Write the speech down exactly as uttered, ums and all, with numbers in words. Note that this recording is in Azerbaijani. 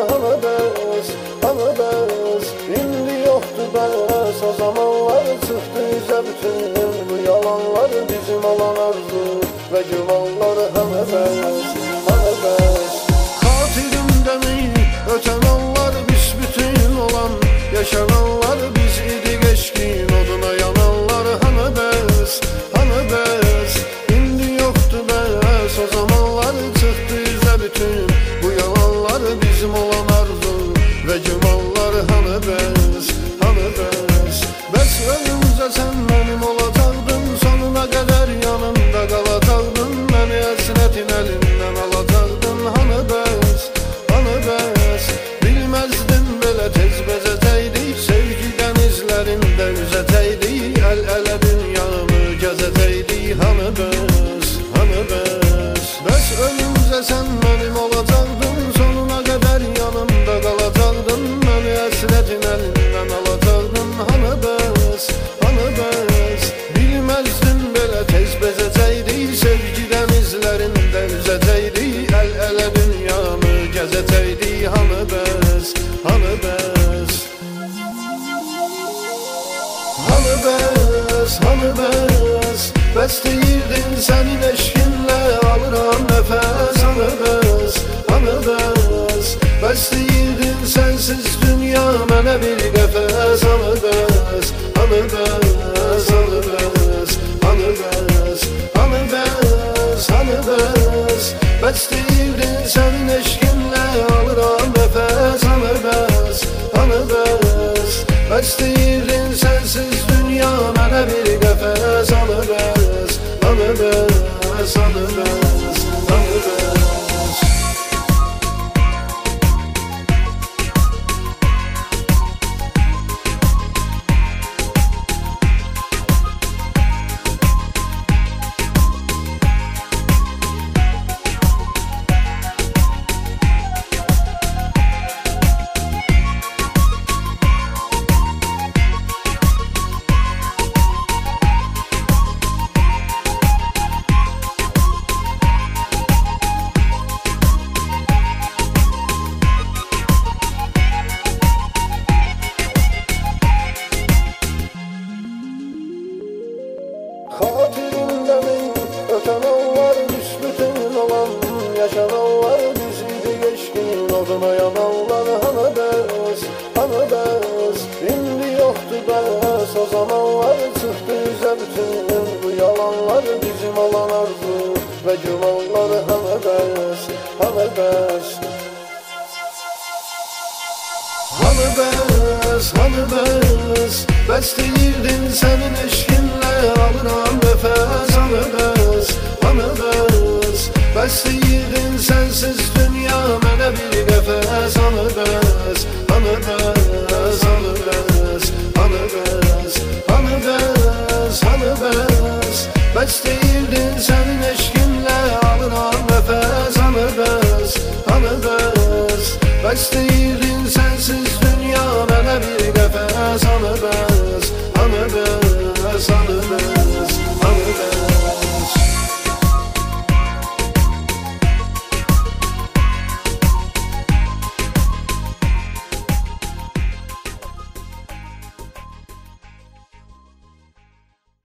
hanı bəs, hanı bəs. İndi yoxdur bəs, o zamanlar çıxdı üzə bütün bu yalanlar, bizim olan arzu və gümanlar. Hanı bəs, hanı bəs. Xatirimdəmi ötən anlar, büsbütün olan yaşananlar, biz idik eşkin oduna yananlar. Hanı bəs, hanı bəs. İndi yoxdur bəs, o zamanlar çıxdı üzə bütün bu yalanlar, bizim olan arzu və gümanlar. Hanı bəs, hanı bəs. Bəs ölümcə sən mənim olacaqdın, sonuna qədər yanımda qalacaqdın, məni həsrətin əlindən alacaqdın. Hanı bəs, hanı bəs. Bilməzdin belə tez bezəcəkdik, sevgi dənizlərində üzəcəkdik, əl-ələ dünyamı gəzəcəkdik. Hanı bəs, hanı bəs. Bəs ölümcə sən mənim olacaqdın, sonuna qədər yanımda qalacaqdın, məni həsrətin əlindən alacaqdın. Hanı bəs, hanı bəs. Bilməzdin belə tez bezəcəkdik, sevgi dənizlərində üzəcəkdik, əl-ələ dünyamı gəzəcəkdik. Hanı bəs, hanı bəs. Hanı bəs, hanı bəs. Bəs deyirdin sənin eşkinlə alıram nəfəs. Hanı bəs, hanı bəs. Bəs deyirdin sənsiz dünya mənə bir qəfəs. Hanı bəs, hanı bəs, hanı bəs. Hanı bəs, hanı bəs, hanı bəs. Bəs deyirdin sənin eşkinlə alıram nəfəs. Hanı bəs, hanı bəs. Bəs deyirdin sənsiz dünya mənə bir qəfəs. Hanı bəs, hanı bəs, hanı bəs, hanı bəs. Xatirimdəmi ötən anlar, büsbütün olan yaşananlar, biz idik eşkin oduna yananlar. Hanı bəs, hanı bəs. İndi yoxdur bəs, o zamanlar çıxdı üzə bütün bu yalanlar, bizim olan arzu və gümanlar. Hanı bəs, hanı bəs. Hanı bəs, hanı bəs. Bəs deyirdin sənin eşkinlə alıram nəfəs. Hanı bəs, hanı bəs. Bəs deyirdin sənsiz dünya mənə bir qəfəs. Hanı bəs, hanı bəs, hanı bəs. Hanı bəs, hanı bəs, hanı bəs. Bəs deyirdin sənin eşkinlə alıram nəfəs. Hanı bəs, hanı bəs. Bəs deyirdin sənsiz dünya mənə bir qəfəs. Hanı bəs.